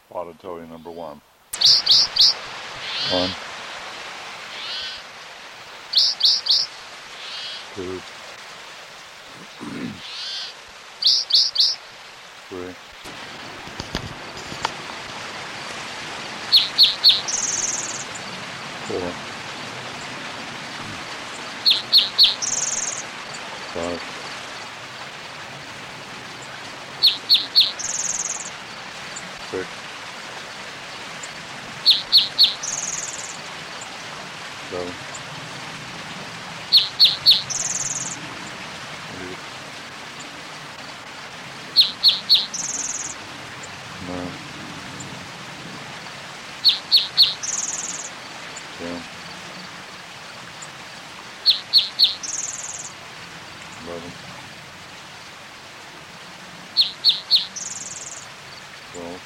Auditory number 1. 1, 2, 3, 4, 5, 6, 7, 8, 9, 10, 11, 12,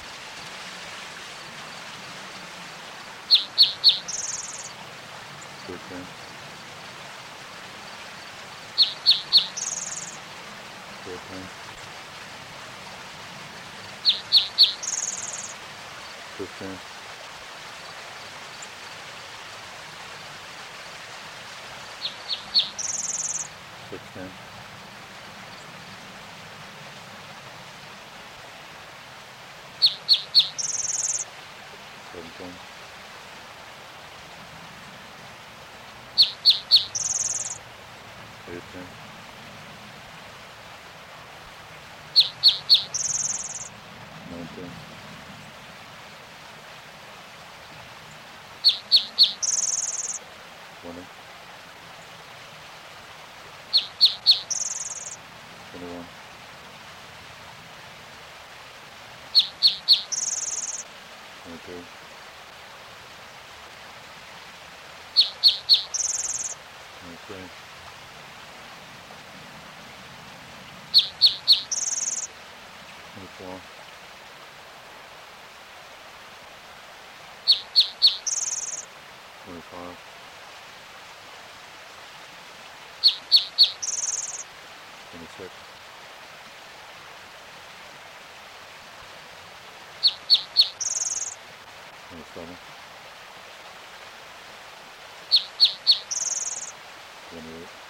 13, 14, 15, 16, 17, 18, 19, 20, 21, 22, 23, 24, 25, 26, 27, 28,